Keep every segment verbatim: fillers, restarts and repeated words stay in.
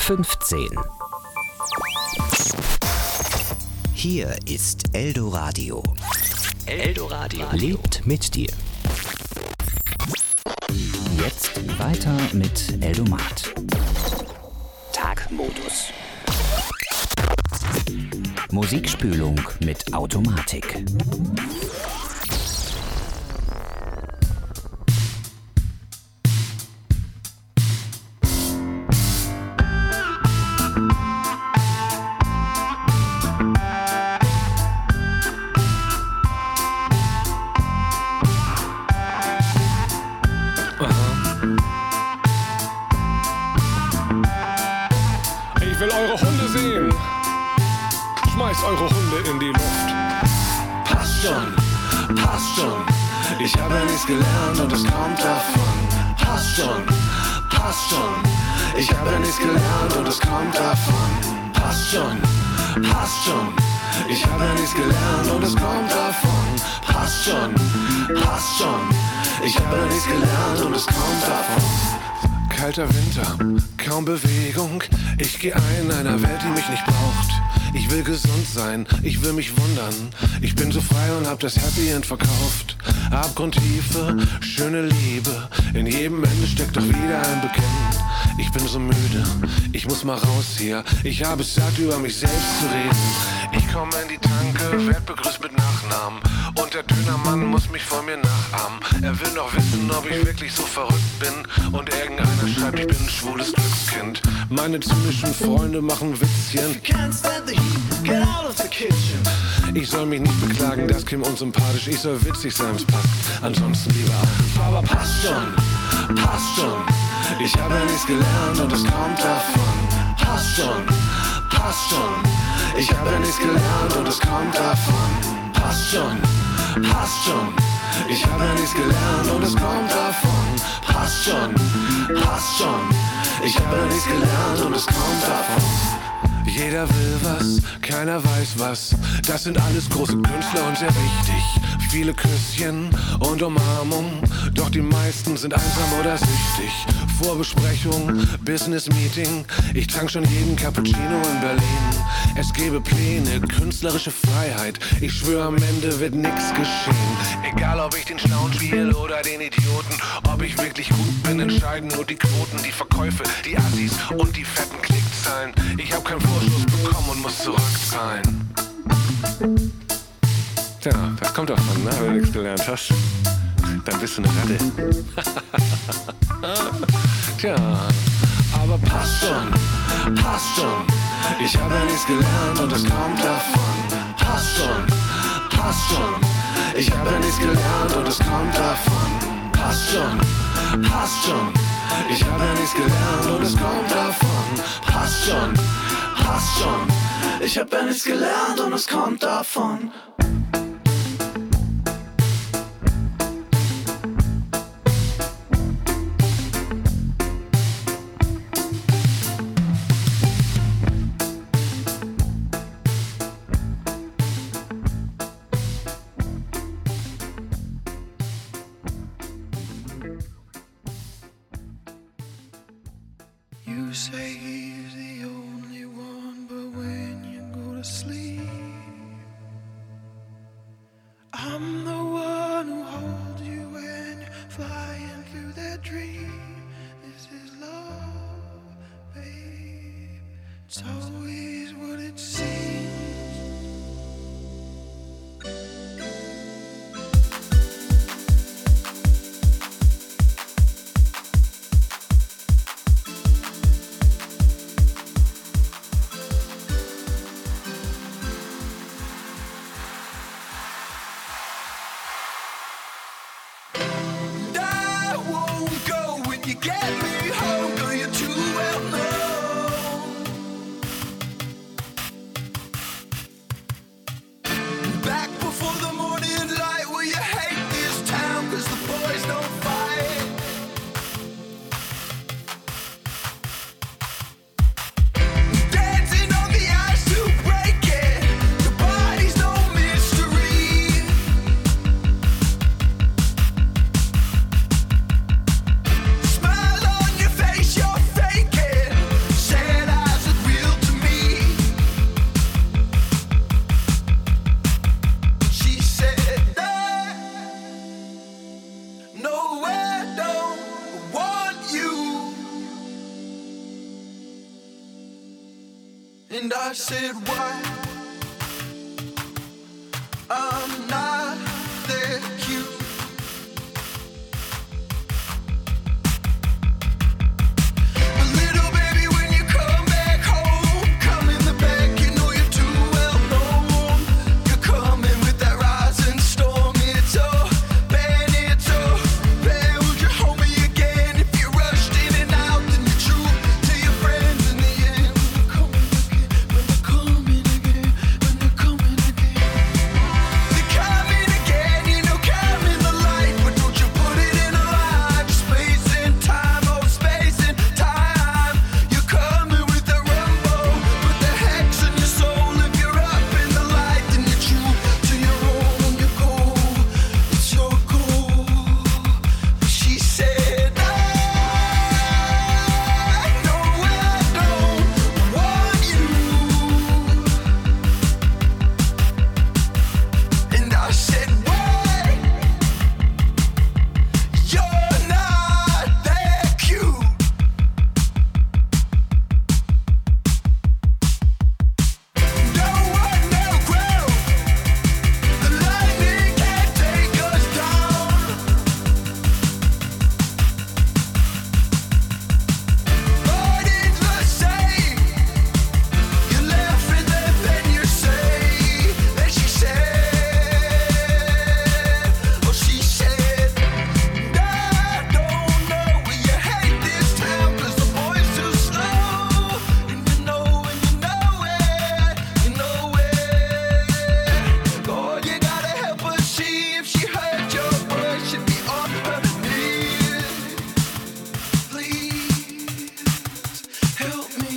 fünfzehn. Hier ist Eldoradio. Eldoradio lebt mit dir. Jetzt weiter mit Eldomat. Tagmodus. Musikspülung mit Automatik. Eure Hunde in die Luft. Passt schon, passt schon. Ich habe ja nichts gelernt und es kommt davon. Passt schon, passt schon. Ich habe ja nichts gelernt und es kommt davon. Passt schon, passt schon. Ich habe ja nichts gelernt und es kommt davon. Passt schon, passt schon. Ich habe ja nichts gelernt und es kommt davon. Kalter Winter, kaum Bewegung. Ich gehe ein in einer Welt, die mich nicht braucht. Ich will gesund sein, ich will mich wundern. Ich bin so frei und hab das Happy End verkauft. Abgrundtiefe, schöne Liebe. In jedem Ende steckt doch wieder ein Bekennen. Ich bin so müde, ich muss mal raus hier. Ich habe es satt, über mich selbst zu reden. Ich komme in die Tanke, werd begrüßt mit Nachnamen. Und der Dönermann muss mich vor mir nachahmen. Er will noch wissen, ob ich wirklich so verrückt bin. Und irgendeiner schreibt, ich bin ein schwules Glückskind. Meine zynischen Freunde machen Witzchen. Get out of the kitchen. Ich soll mich nicht beklagen, das käme unsympathisch. Ich soll witzig sein, es passt. Ansonsten lieber an. Aber passt schon, passt schon. Ich habe ja nichts gelernt und es kommt davon. Passt schon, passt schon. Ich habe ja nichts gelernt und es kommt davon. Passt schon, passt schon. Ich habe ja nichts gelernt und es kommt davon. Passt schon, passt schon. Ich habe ja nichts gelernt und es kommt davon. Jeder will was, keiner weiß was. Das sind alles große Künstler und sehr wichtig. Viele Küsschen und Umarmung, doch die meisten sind einsam oder süchtig. Vorbesprechung, Business Meeting. Ich trank schon jeden Cappuccino in Berlin. Es gäbe Pläne, künstlerische Freiheit. Ich schwöre, am Ende wird nix geschehen. Egal ob ich den Schlauen spiele oder den Idioten. Ob ich wirklich gut bin, entscheiden nur die Quoten. Die Verkäufe, die Assis und die fetten Klickzahlen. Ich hab keinen Vorschuss bekommen und muss zurückzahlen. Tja, das kommt davon, ne? Wenn du nichts gelernt hast, dann bist du eine Ratte. Tja, aber passt schon, passt schon. Ich habe ja nichts gelernt und es kommt davon. Passt schon, passt schon. Ich habe ja nichts gelernt und es kommt davon. Passt schon, passt schon. Ich habe ja nichts gelernt und es kommt davon. Passt schon, passt schon. Ich habe ja nichts gelernt und es kommt davon. You say he's the only one, but when you go to sleep, I'm the one who holds you when you're flying through that dream. This is love, babe. It's always what it seems. Smile on And I said, why? I'm not that cute. But little baby, when you come back home, come in the back, you know you're too well known. You're coming with that rising storm. It's a bad, it's a bad. Would you hold me again? If you rushed in and out, then you're true to your friends in the end. When they're coming again, when they're coming again, they're coming again. You know, come in the light, but don't you put it in a lie. Space and time, oh space and time. You're coming with the rumbo, put the hex in your soul. If you're up in the light, then you're true to your own. Your goal, it's your goal. But she said, I know I don't want you. And I said, why? You're not that cute. No one no grow. The lightning can't take us down. But it's the same. You laugh and then you say, and she said, oh she said, I don't know when you hate this town 'cause the boy's too slow. And you know and you know it, you know it. Oh, you gotta help her see if she heard your voice, she'd be on her knees. Please help me.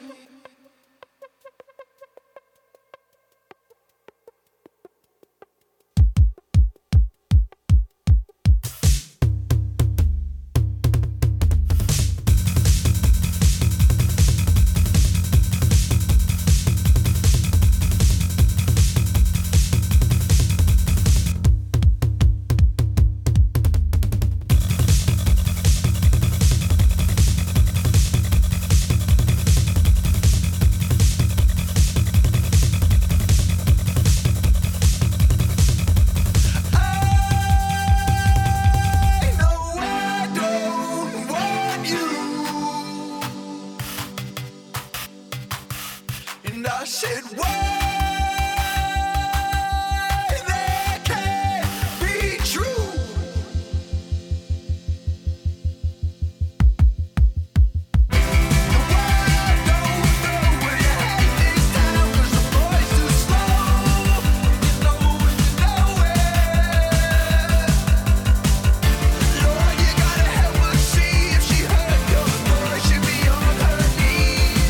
I know I don't want you. And I said, why? That can't be true. Why don't know where you hate this town 'cause the boy's too slow. You know and you know it. Lord, you gotta help her see if she heard your voice, she'd be on her knees.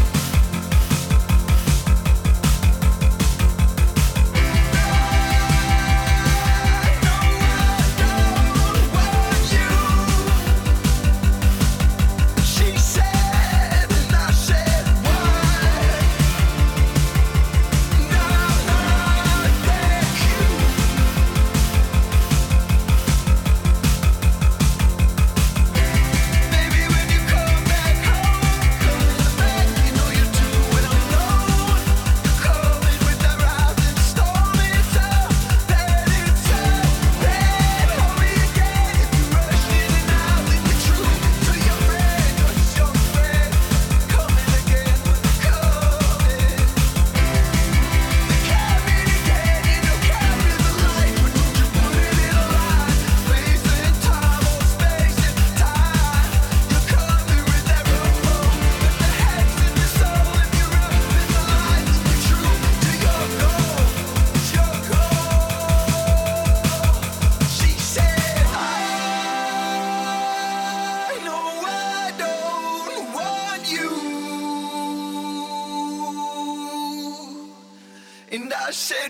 And I said,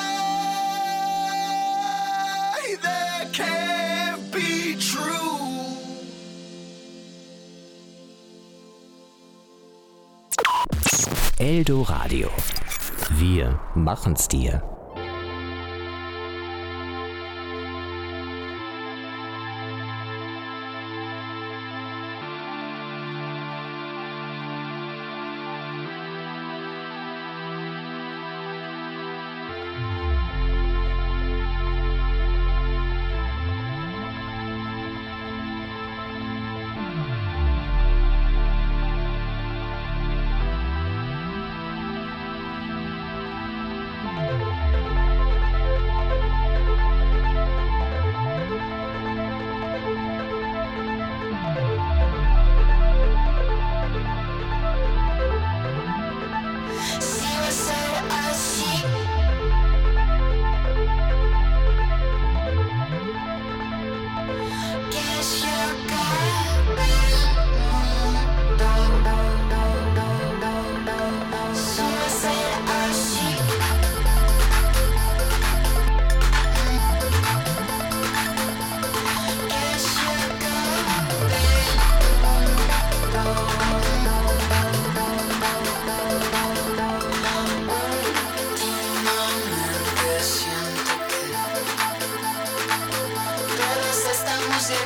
why? That can't be true. Eldo Radio. Wir machen's dir.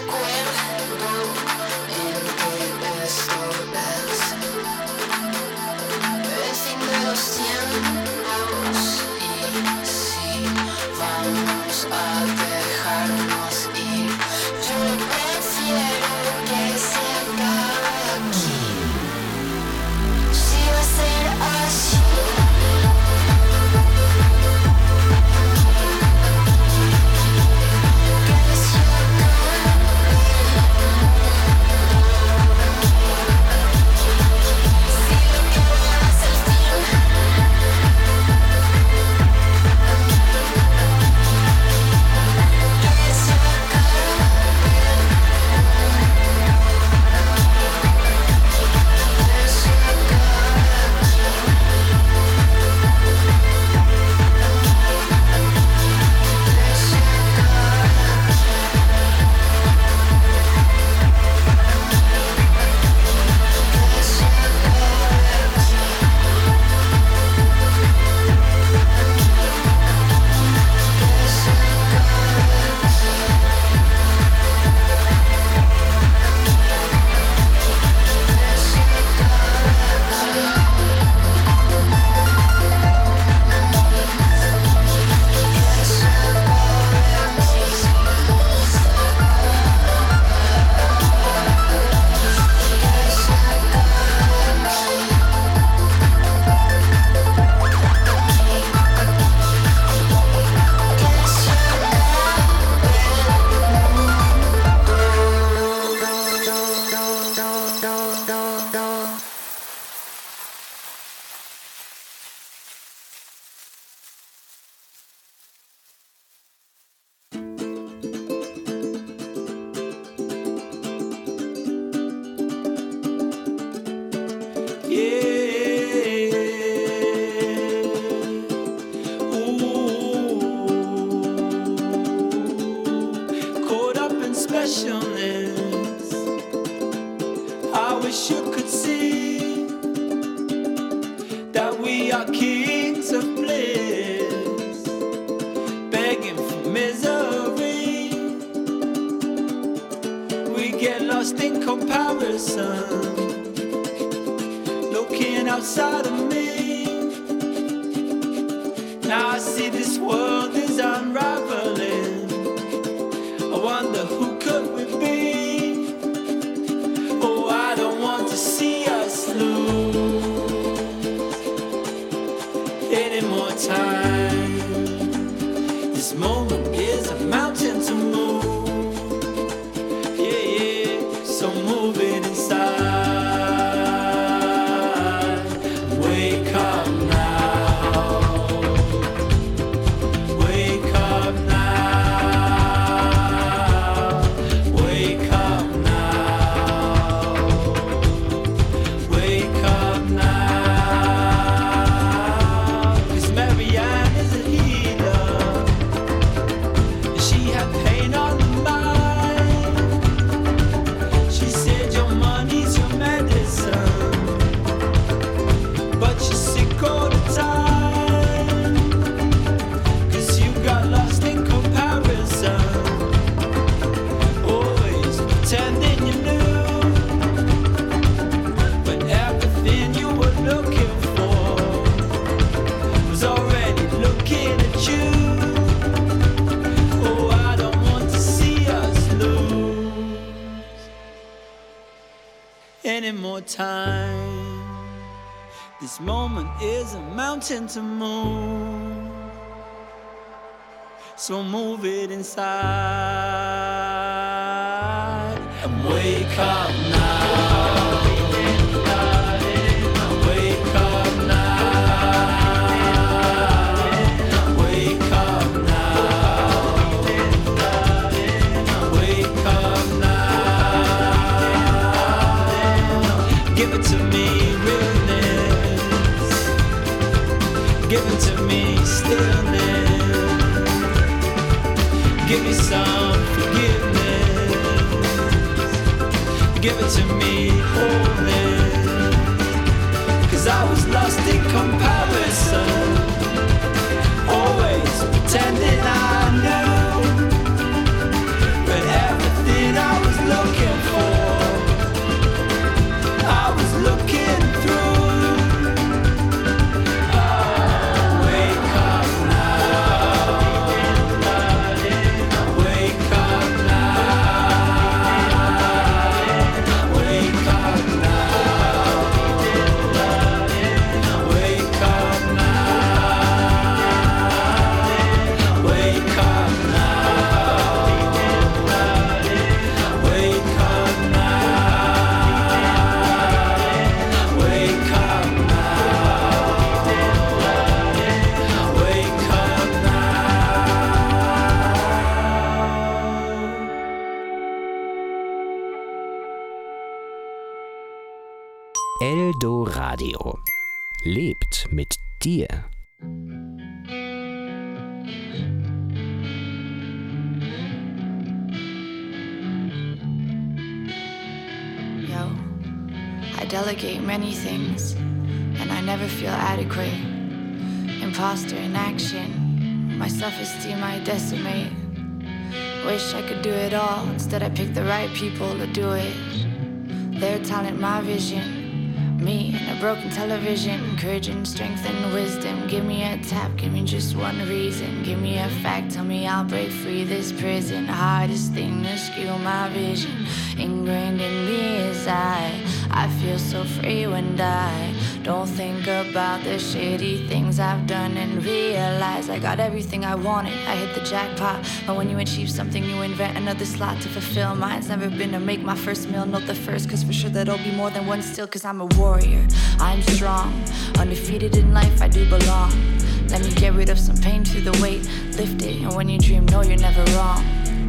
To move, so move it inside and wake up now. Wake up now. Wake up now. Wake up now. Give it to me, realness. Give it to me, stillness. Give me some forgiveness. Give it to me, wholeness. Cause I was lost in comparison, always pretending I knew, but everything I Eldoradio. Lebt mit dir. Yo, I delegate many things, and I never feel adequate. Imposter in action, my self-esteem I decimate. Wish I could do it all, instead I pick the right people to do it. Their talent, my vision. Me and a broken television, courage and strength and wisdom. Give me a tap, give me just one reason. Give me a fact, tell me I'll break free this prison. Hardest thing to skew my vision. Ingrained in me is I I feel so free when I don't think about the shitty things I've done and realize I got everything I wanted. I hit the jackpot. But when you achieve something, you invent another slot to fulfill. Mine's never been to make my first meal, not the first, cause for sure that'll be more than one still, cause I'm a warrior. I'm strong, undefeated in life, I do belong. Let me get rid of some pain through the weight, lift it, and when you dream, know you're never wrong.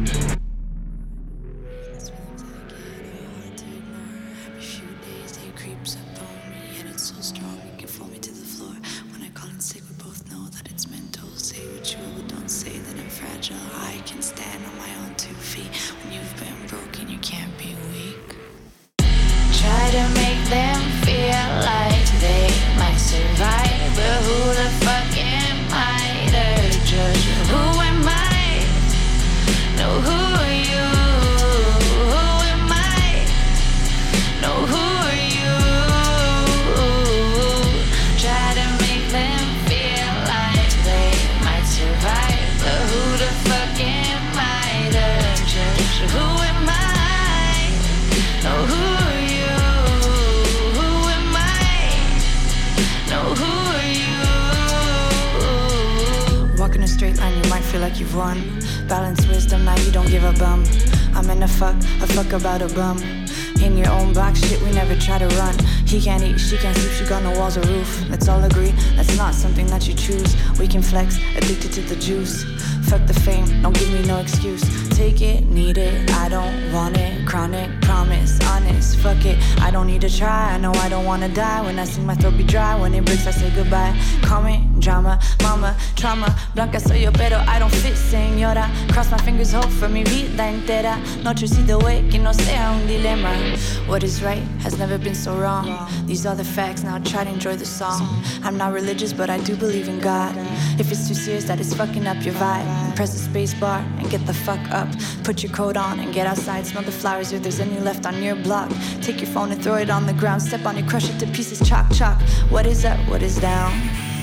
You've won. Balance wisdom, now you don't give a bum. I'm in a fuck, a fuck about a bum. In your own box, shit, we never try to run. He can't eat, she can't sleep, she got no walls or roof. Let's all agree, that's not something that you choose. We can flex, addicted to the juice. Fuck the fame, don't give me no excuse. Take it, need it, I don't want it. Chronic, promise, honest, fuck it. I don't need to try, I know I don't wanna die. When I sing my throat be dry, when it breaks I say goodbye. Comment, drama, mama, trauma. Blanca soy yo pero I don't fit, señora. Cross my fingers, hope for mi vida entera. No the way que no sea un dilema. What is right has never been so wrong. These are the facts, now try to enjoy the song. I'm not religious but I do believe in God. If it's too serious that it's fucking up your vibe, press the space bar and get the fuck up. Put your coat on and get outside. Smell the flowers if there's any left on your block. Take your phone and throw it on the ground. Step on it, crush it to pieces, chalk, chalk. What is up, what is down?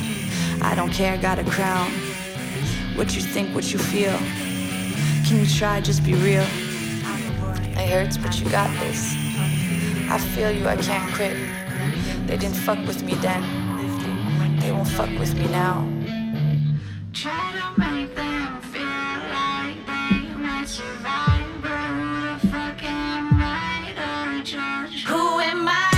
I don't care, got a crown. What you think, what you feel. Can you try, just be real. It hurts, but you got this. I feel you, I can't quit. They didn't fuck with me then. They won't fuck with me now. Try to make them feel like they might survive, but who the fuck am I to judge? Who am I?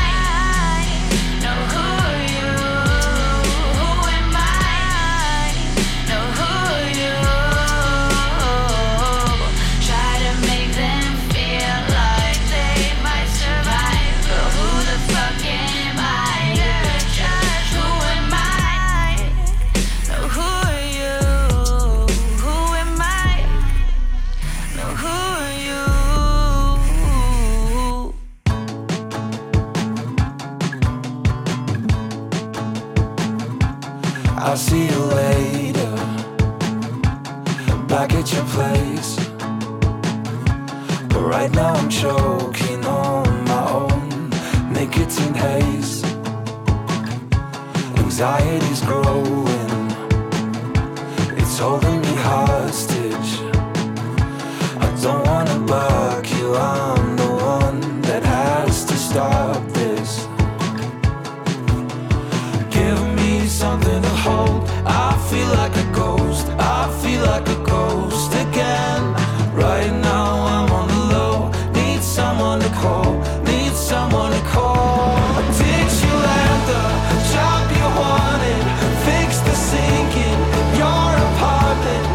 I'll see you later, back at your place. But right now I'm choking on my own nicotine haze. Anxiety's growing, it's holding me hostage. I don't wanna buck you, I'm the one that has to stop this. Give me something to hold. I feel like a ghost, I feel like a ghost again. Right now I'm on the low, need someone to call, need someone to call. Did you land the job you wanted? Fix the sink in your apartment.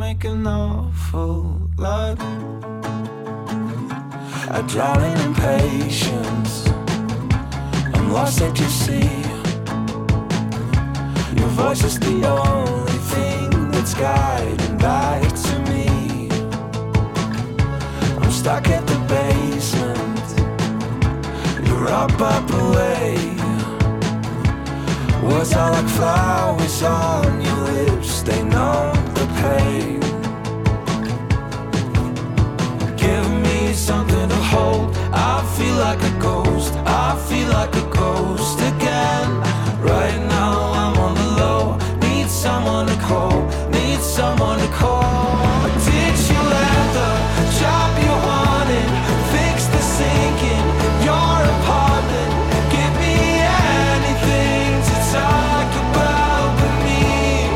make an awful lot. I drown in impatience, I'm lost at your sea. Your voice is the only thing that's guiding back to me. I'm stuck at the basement, you're up, up away. Words are like flowers on your lips, they numb the pain. Give me something to hold, I feel like a ghost, I feel like a ghost again. Right now I'm on the low, need someone to call, need someone to call. Did you let the job you wanted fix the sink in your apartment? Give me anything to talk about but me.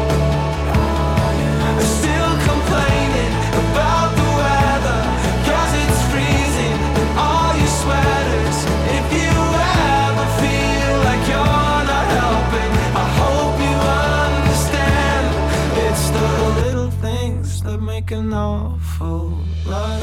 Still complaining about the weather, cause it's freezing in all your sweaters. If you ever feel like you're not helping, I hope you understand. It's the little things that make an awful lot.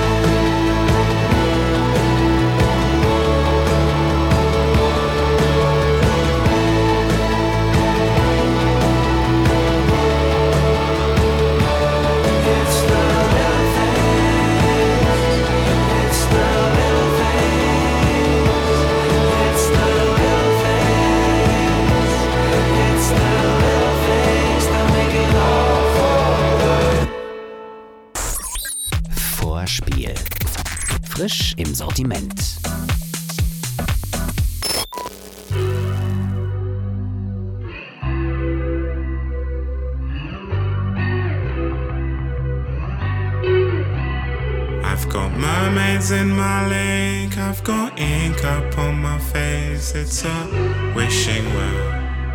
Vorspiel. Frisch im Sortiment. I've got mermaids in my lake, I've got ink up on my face. It's a wishing well.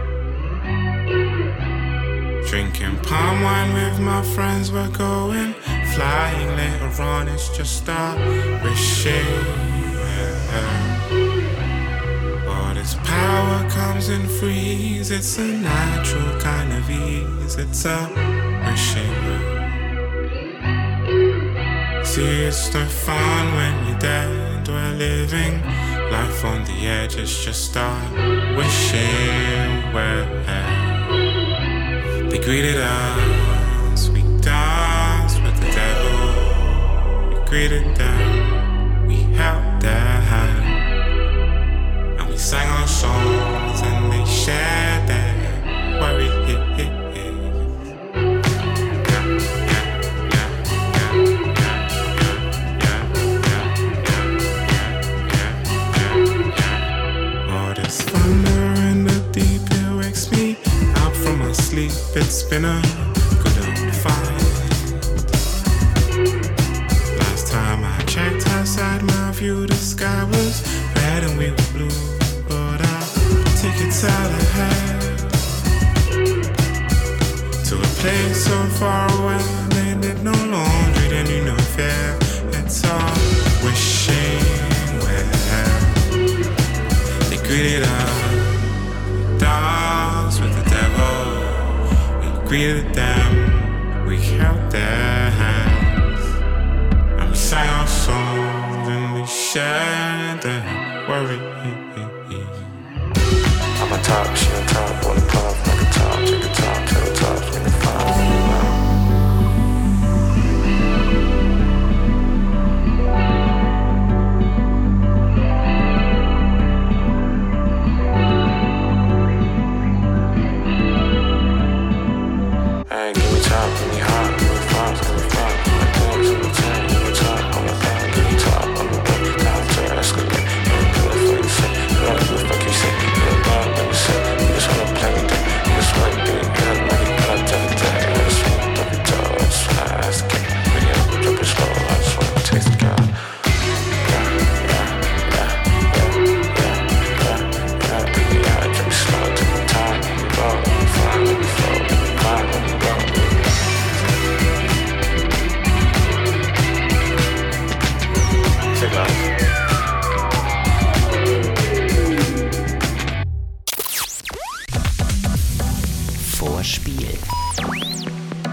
Drinking palm wine with my friends, we're going flying later on. It's just a wishing well. But its power comes in threes, it's a natural kind of ease. It's a wishing well. See, it's no fun when you're dead. We're living life on the edge. It's just a wishing well. They greeted us, we danced with the devil. We greeted them, we held their hand, and we sang our songs and they shared their worries. Sleep, it's been a good old fight. Last time I checked outside my view, the sky was red and we were blue. But I'll take it out ahead to a place so far away. They did no laundry, they knew no fear. It's all wishing well. They greeted us, danced with the devil. Greeted them, we held their hands, and we sang our songs and we shared their worries. I'm on top, she on top, wanna pop like a top, take a top, take a top, make it fine.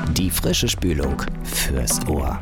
Die frische Spülung fürs Ohr.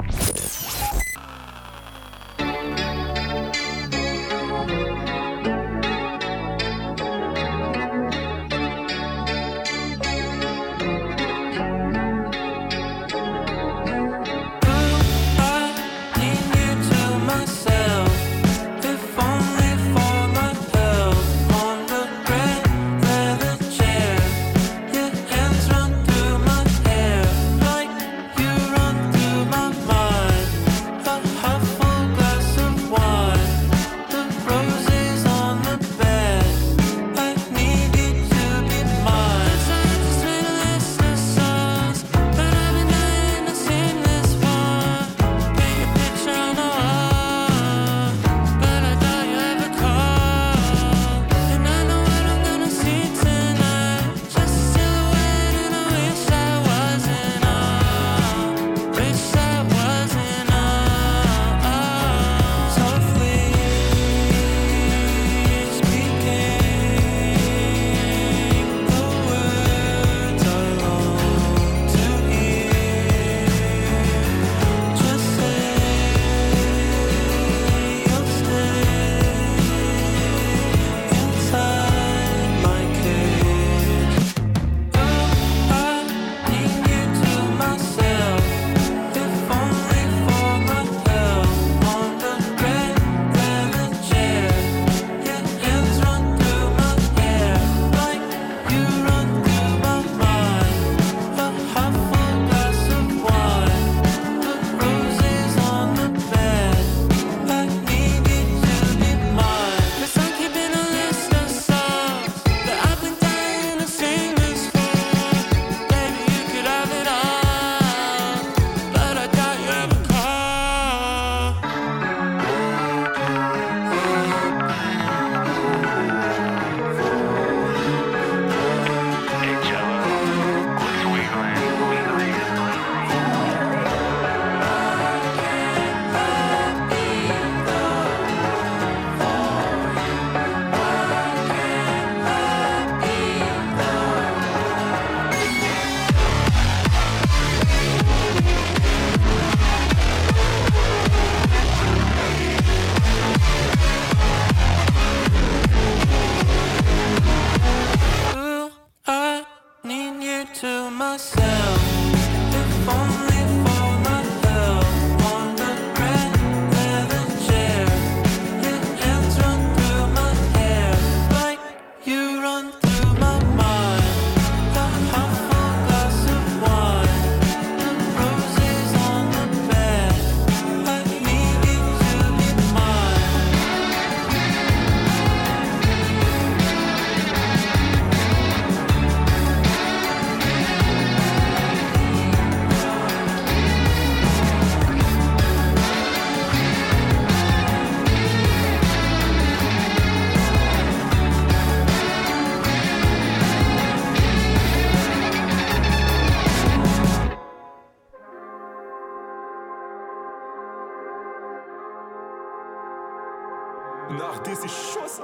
Nach dir ist Schuss.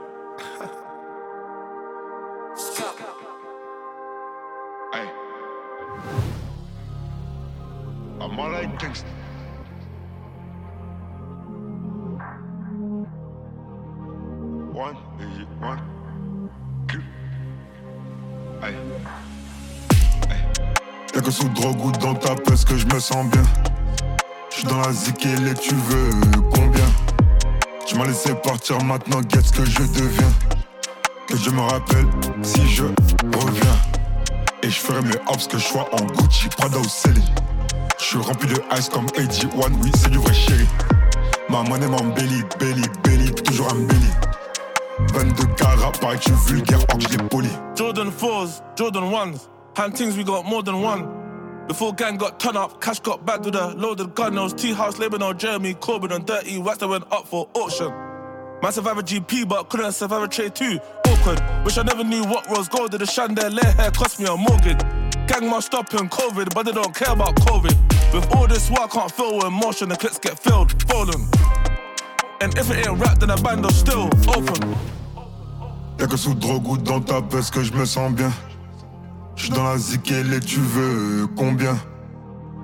Hey. I'm all like gangsta. One, one, two. Hey. Hey. Y'a que sous drogue ou dans ta peste que je me sens bien. J'suis dans la zik et les tu veux combien? Tu m'as laissé partir maintenant, guette ce que je deviens. Que je me rappelle si je reviens. Et je ferai mes hops que je sois en Gucci, Prada ou Céline. Je suis rempli de ice comme A G un, oui c'est du vrai chéri. Ma monnaie m'embellit, belly, belly, toujours un belly. vingt-deux carats, pareil que je suis vulgaire, or que je l'ai poli. Jordan fours, Jordan ones, hand things we got more than one. The full gang got turn up, cash got back with a loaded gun. Those T-House, Lebanon, Jeremy, Corbyn and Dirty Wax that went up for auction. Massive have a G P but couldn't survive a trade too. Awkward, wish I never knew what rose gold did the chandelier hair cost me a mortgage. Gang must stop in COVID, but they don't care about COVID. With all this work, I can't feel emotion, the clips get filled, fallen. And if it ain't rap, then the band is still open. Y'a que sous drogue ou dans ta peste que je me sens bien. J'suis dans la zik et les tu veux combien?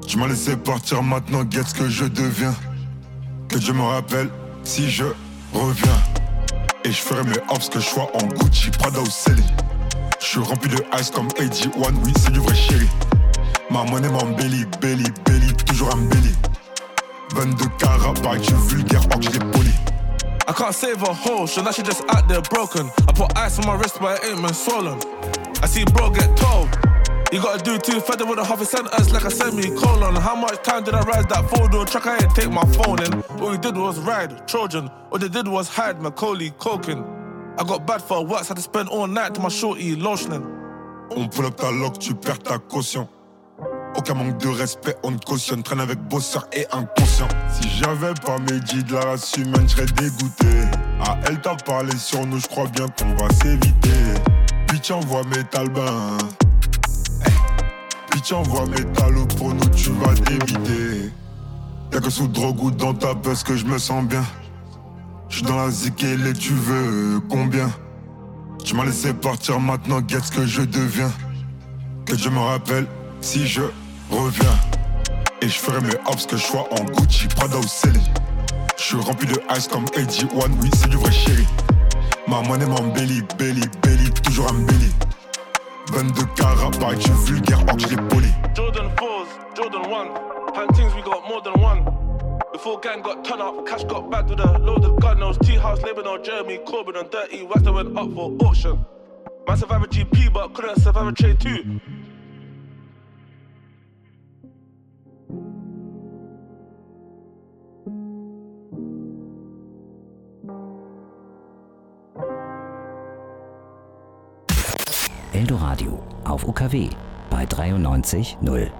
Tu m'as laissé partir, maintenant guette ce que je deviens. Que Dieu me rappelle si je reviens. Et je ferai mes hops que je sois en Gucci, Prada ou Céline. Je suis rempli de ice comme A G un, oui c'est du vrai chéri. Ma monnaie m'embellit, belly, belly, toujours un belly. vingt-deux carats, pareil que je suis vulgaire, or que je l'ai poli. I can't save a hoe, so now she just out there broken. I put ice on my wrist, but it ain't been swollen. I see bro get told. You gotta do two further with a half a sentence like a semicolon. How much time did I ride that four-door truck? I ain't take my phone in. All we did was ride, Trojan. All they did was hide Macaulay Culkin. I got bad for work, so had to spend all night to my shorty lotioning. On pull up ta loque, tu perds ta caution. Aucun manque de respect, on te cautionne. Traîne avec bosseur et inconscient. Si j'avais pas Mehdi de la race humaine, j'serais dégoûté. Ah, elle t'a parlé sur nous, j'crois bien qu'on va s'éviter. Bitch envoie mes talbins. Bitch envoie mes talos pour nous, tu vas t'éviter. Y'a que sous drogue ou dans ta buzz que je me sens bien. J'suis dans la zik et les tu veux combien? Tu m'as laissé partir, maintenant guette ce que je deviens. Que Dieu me rappelle si je reviens. Et je ferai mes hops que je sois en Gucci, Prada ou Céline. Je suis rempli de ice comme A G un, oui c'est du vrai chéri. Ma monnaie m'embellit, belly, belly, toujours un belly. vingt-deux carats, pareil que je suis vulgaire, or que je l'ai poli. Jordan fours, Jordan one. Hunting's we got more than one. Before gang got turn up, cash got back with a loaded gun. Those T-House, Lebanon, Jeremy, Corbyn and Dirty Wax that went up for auction. Man survived a G P but couldn't survive a trade too. Eldoradio auf U K W bei dreiundneunzig Komma null.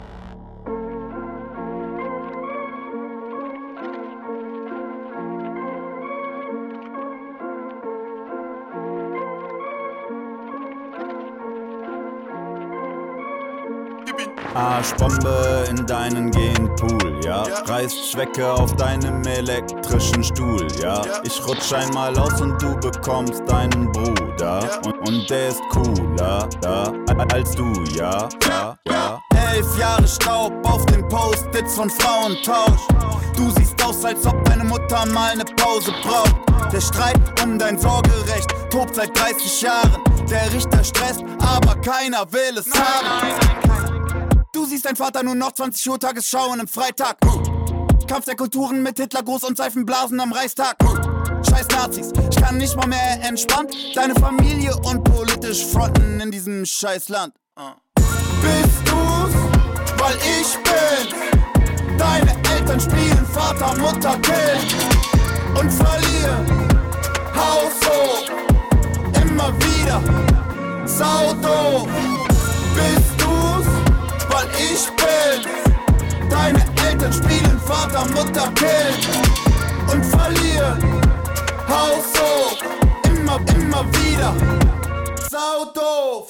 Arschbombe in deinen Genpool, ja? ja. Reißt Schwecke auf deinem elektrischen Stuhl, ja? ja. Ich rutsch einmal aus und du bekommst deinen Bruder. Ja. Und, und der ist cooler, da, als du, ja? ja, ja. Elf Jahre Staub auf den Post-its von Frauentausch. Du siehst aus, als ob deine Mutter mal eine Pause braucht. Der Streit um dein Sorgerecht tobt seit dreißig Jahren. Der Richter stresst, aber keiner will es nein, haben. Nein, nein, nein. Du siehst dein Vater nur noch zwanzig Uhr Tagesschau an einem Freitag. Kampf der Kulturen mit Hitlergruß und Seifenblasen am Reichstag. Scheiß Nazis, ich kann nicht mal mehr entspannt deine Familie und politisch fronten in diesem scheiß Land. Bist du's, weil ich bin. Deine Eltern spielen Vater, Mutter, Kind und verlieren. Haus hoch, immer wieder, saudoof. Bist du's, weil ich bin. Deine Eltern spielen Vater, Mutter, Kind und verlieren. Haus hoch, immer, immer wieder, saudoof.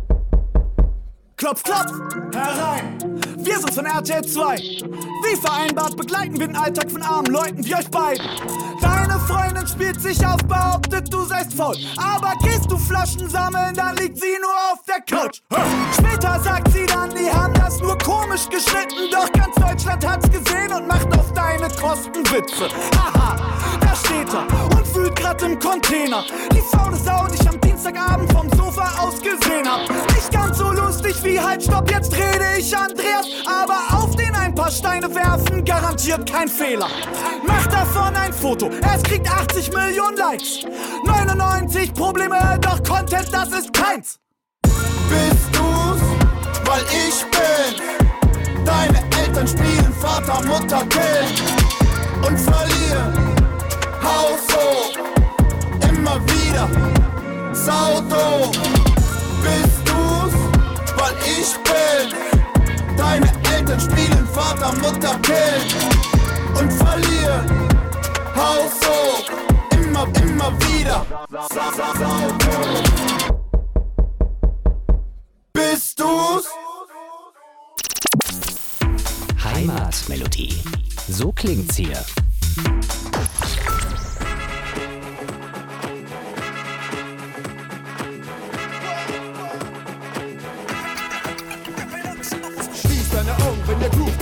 Klopf, klopf, herein. Wir sind von R T L zwei. Wie vereinbart begleiten wir den Alltag von armen Leuten wie euch beiden. Deine Freundin spielt sich auf, behauptet, du seist faul. Aber gehst du Flaschen sammeln, dann liegt sie nur auf der Couch. Später sagt sie dann, die haben das nur komisch geschnitten. Doch ganz Deutschland hat's gesehen und macht auf deine Kosten Witze. Haha, da steht er und fühlt grad im Container. Die faule Sau, die ich am Dienstagabend vom Sofa aus gesehen hab. Nicht ganz so lustig wie halt, stopp, jetzt rede ich Andreas. Aber auf den ein paar Steine werfen, garantiert kein Fehler. Mach davon ein Foto, es kriegt achtzig Millionen Likes. neunundneunzig Probleme, doch Content, das ist keins. Bist du's, weil ich bin. Deine Eltern spielen Vater, Mutter, Kind und verlieren. Haus hoch, immer wieder, saudoof. Bist du's, weil ich bin. Deine Eltern spielen Vater, Mutter, Kind und verlieren. Haus hoch, immer, immer wieder, saudoof. Bist du's? Heimatmelodie. So klingt's hier. Schließ deine Augen, wenn der Groove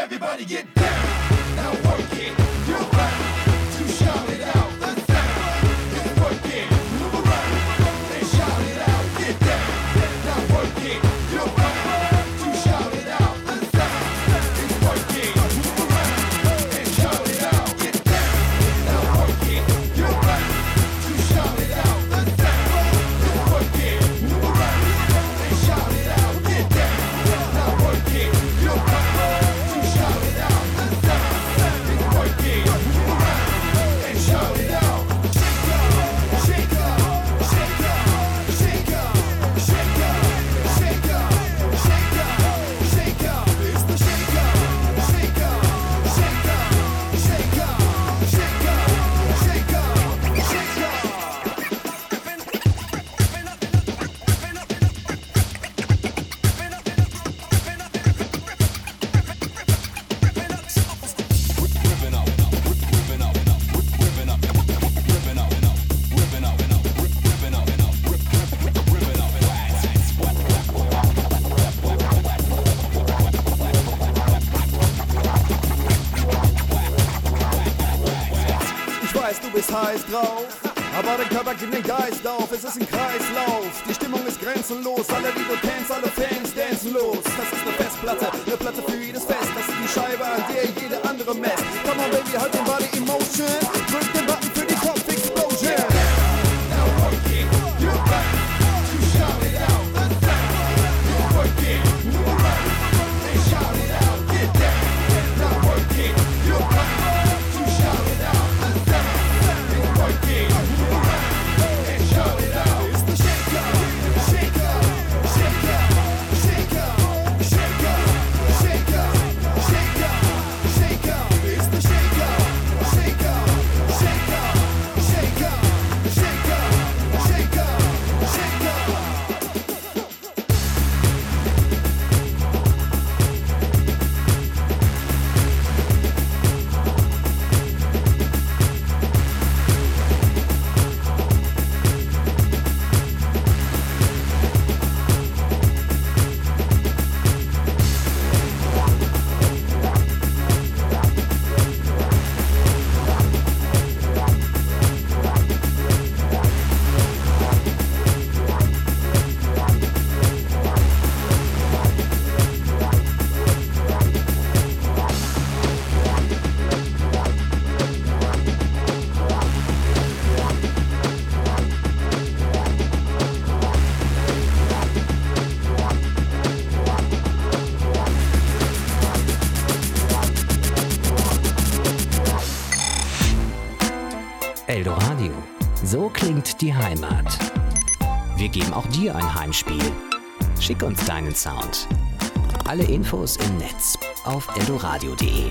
Everybody get down, now work it. You're right to shout it out. The sound is working. Move around and shout it out. Get down, now work it. You're right to shout it out. The sound is working. Move around and shout it out. Get down, now work it. You're right to shout it out. The sound is working. Move around and shout it out. Get down, now work it. You're right to shout it out. The sound is working. Move around and shout it out. Shake up, shake up, shake up, shake up, shake up, shake up, shake up, shake up. It's the shake up, shake up, shake up, shake up, shake up, shake up, shake up. Ich weiß, du bist heiß drauf, aber dein Körper gibt den Geist auf. Es ist ein Kreislauf, die Stimmung ist grenzenlos. Alle, die du kennst, alle Fans dancen los. Das ist eine Festplatte, eine Platte für jedes Fest. Das ist die Scheibe, an der jede andere messt. Come on, baby, halt den Body in motion. Drück den Button für die Kopf-Explosion. Now work it. You're right to shout it out. The sound is working. Move around and shout it out. Get down. Now work it. You're right to shout it out. The sound is working. Move around and shout it out. It's the shake up, shake up, shake up, shake up, shake up, shake up, shake up, shake up. It's the shake up, shake up, shake up, shake up, shake up, shake up, shake up. Eldoradio. So klingt die Heimat. Wir geben auch dir ein Heimspiel. Schick uns deinen Sound. Alle Infos im Netz auf eldoradio punkt de.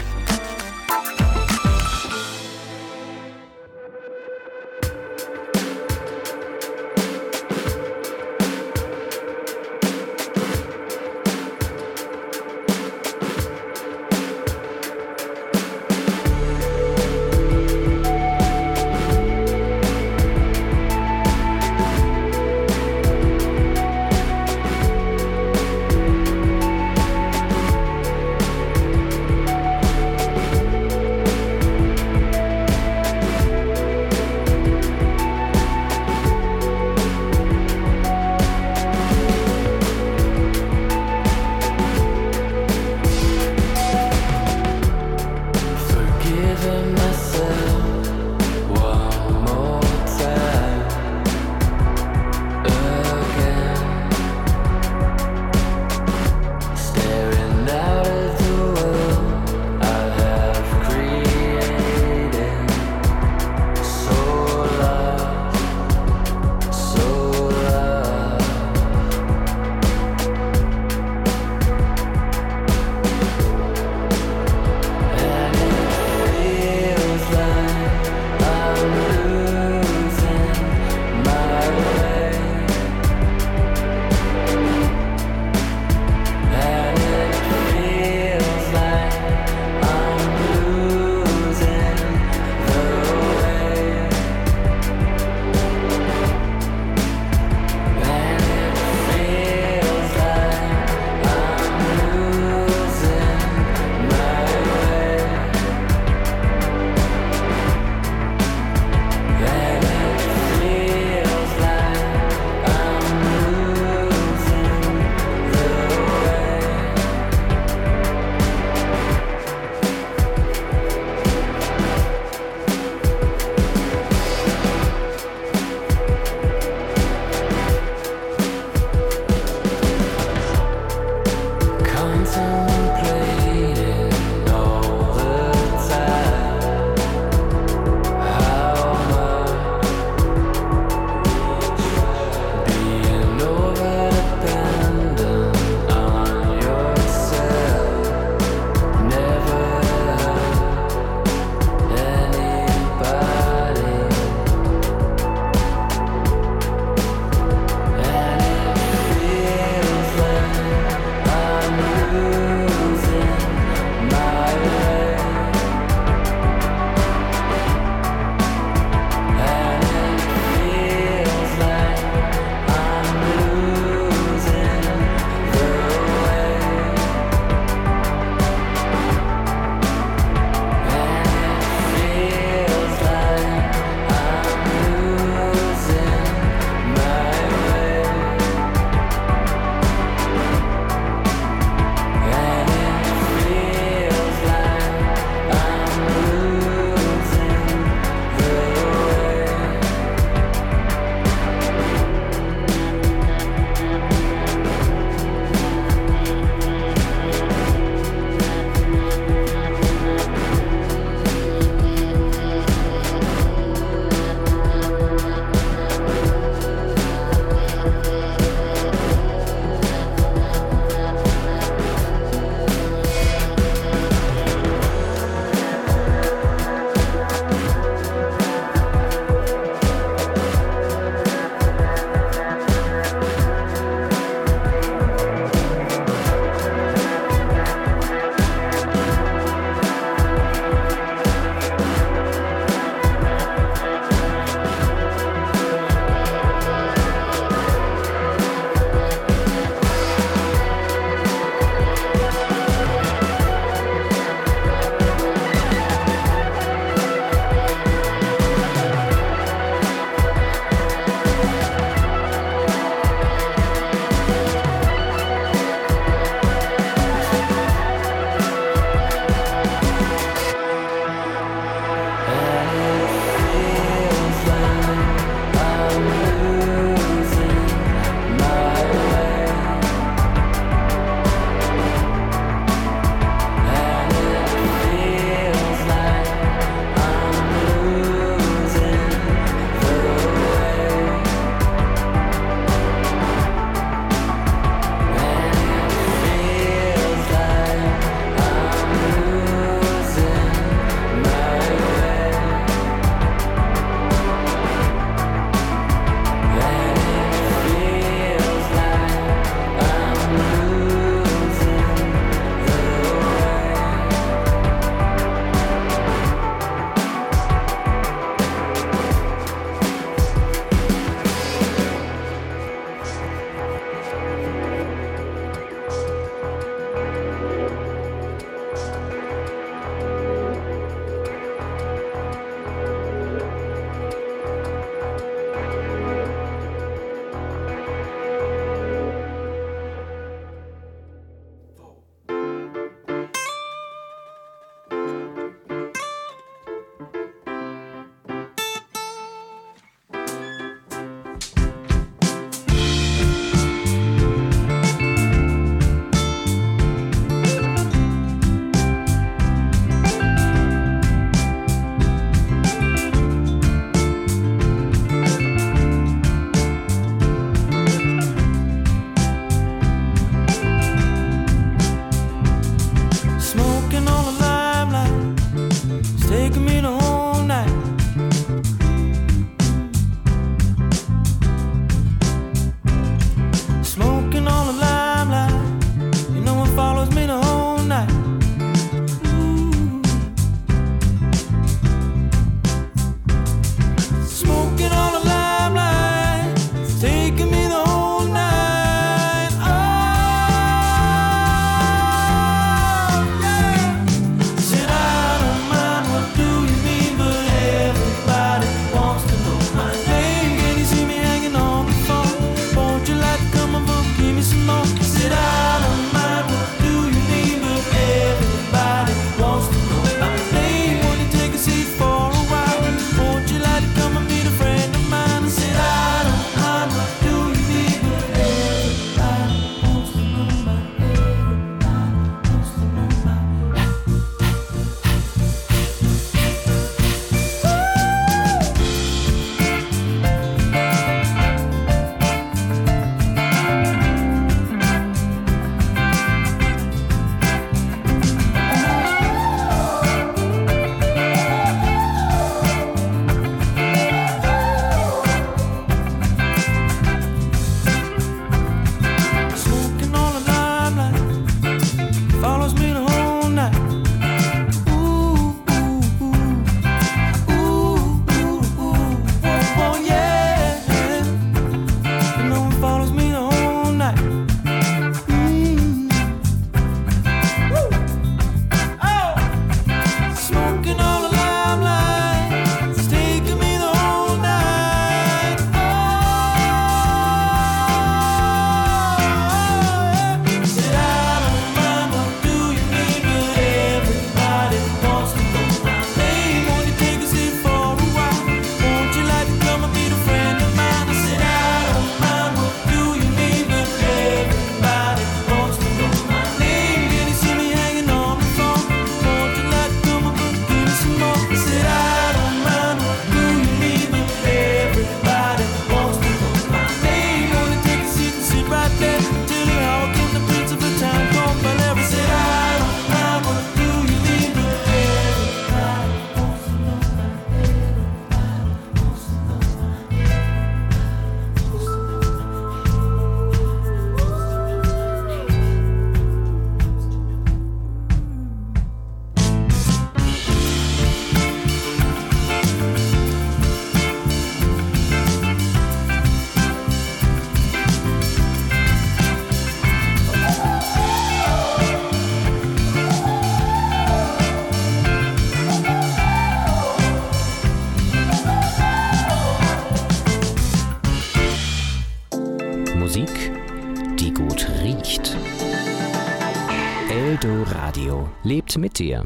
Eldoradio lebt mit dir.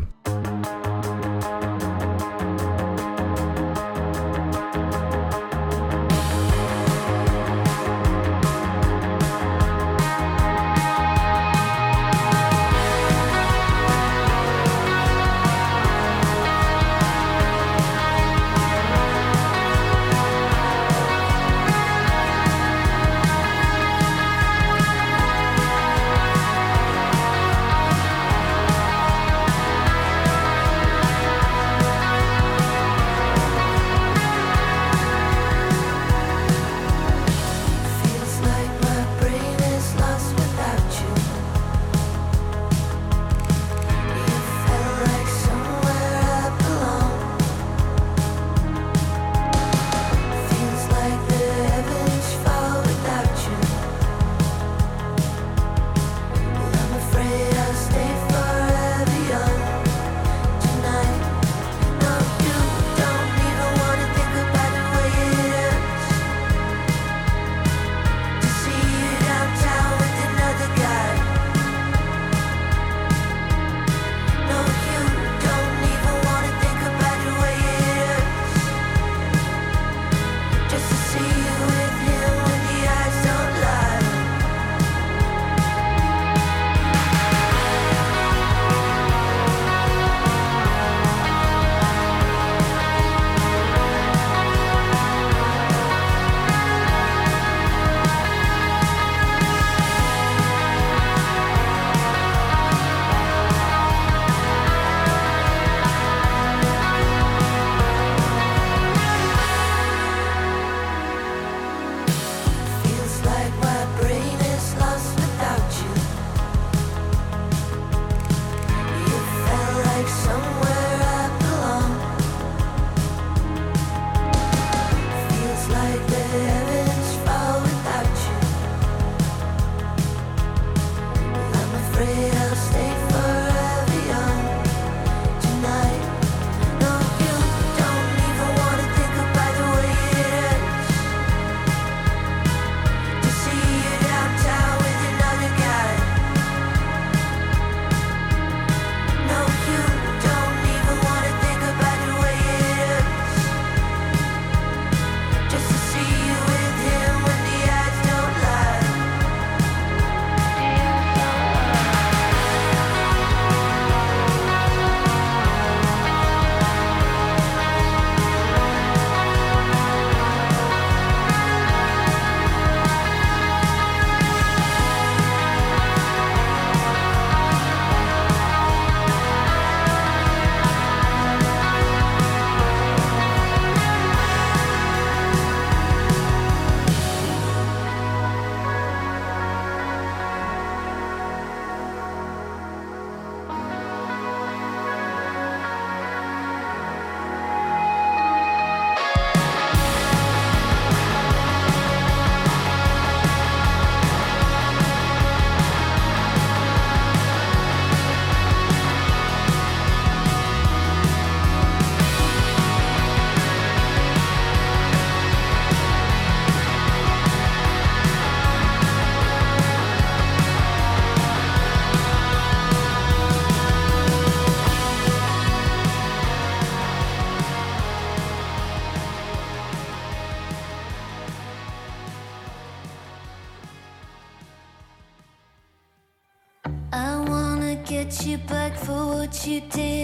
get you back for what you did.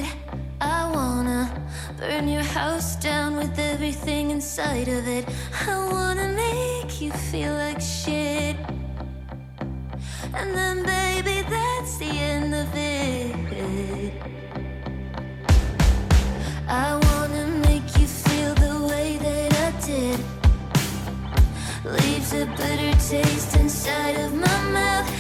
I wanna burn your house down with everything inside of it. I wanna make you feel like shit, and then baby, that's the end of it. I wanna make you feel the way that I did. Leaves a bitter taste inside of my mouth.